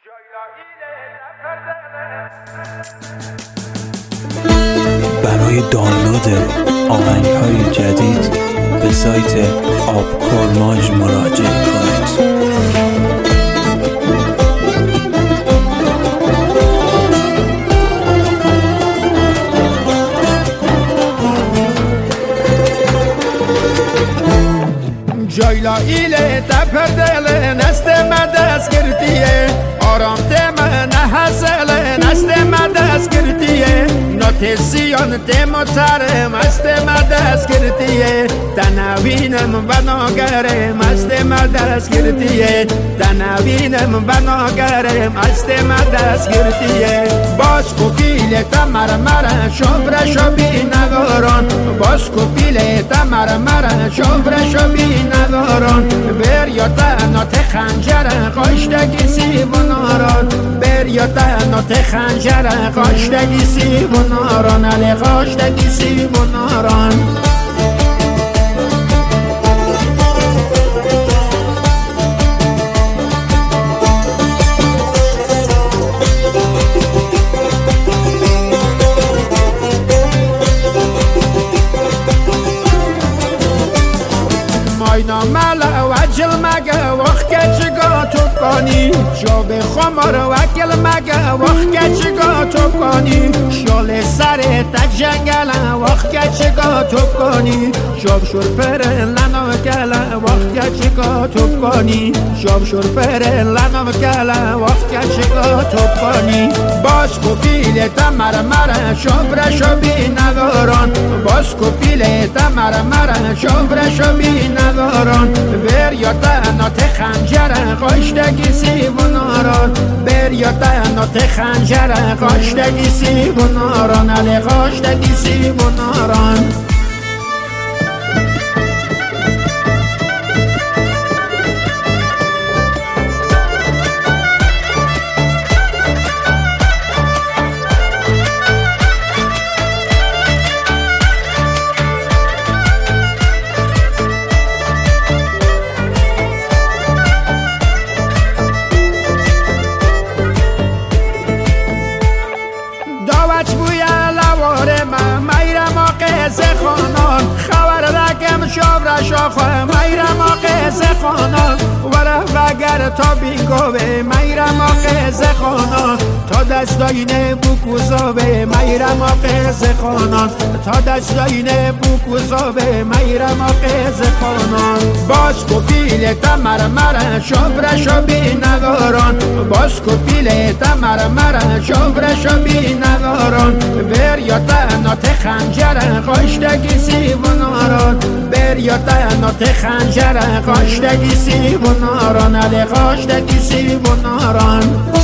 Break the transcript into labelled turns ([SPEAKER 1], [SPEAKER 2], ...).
[SPEAKER 1] برای دانلود آهنگ‌های جدید به سایت آبکورماژ مراجعه کنید.
[SPEAKER 2] جایلا ایله تپر دل نست مدست کردیه آرام تم نحسل نست مدست کردیه نوتیسیون تم تر مست مدست کردیه تنوینم و ناگرم مست مدست کردیه تنوینم و ناگرم مست مدست کردیه باز کوپیل تمر مر شبر شبی نگاران باز کوپیل تمر مر شبر شبی نگاران بر یا تنات خنجر قاشتگی سیبوناران بر یا تنات خنجر قاشتگی سیبوناران علی قاشتگی سیبوناران ماینا ملا وجل مگه وقت چگاه تو کنی شب خمار وکل مگه وقت چگاه تو کنی شال سر تجنگل وقت چگاه تو کنی شب شور پر لنم کل وقت چگاه تو کنی شب شور پر لنم کل وقت چگاه تو کنی باز کوپیل تمر مر شبر شبی نداران باز کوپیل تمر مر شبر شبی نداران بر یا تنات خنجر قاشتگی سیبوناران بر یا تنات خنجر قاشتگی سیبوناران علی قاشتگی سیبوناران خانان خبر رکم شابر شاخه میرم آقیز خانان وره وگر تا بیگوه میرم آقیز خانان تا دستاینه بوکوزاوه میرم آقیز خانان تا دستاینه بوکوزاوه میرم آقیز خانان باز کوپیل تمر مر شابر شبی نداران باز کوپیل تمر مر شابر شبی نداران بر یا تنات خنجر قاشتگی سیبوناران بر یا تنات خنجر قاشتگی سیبوناران علی قاشتگی سیبوناران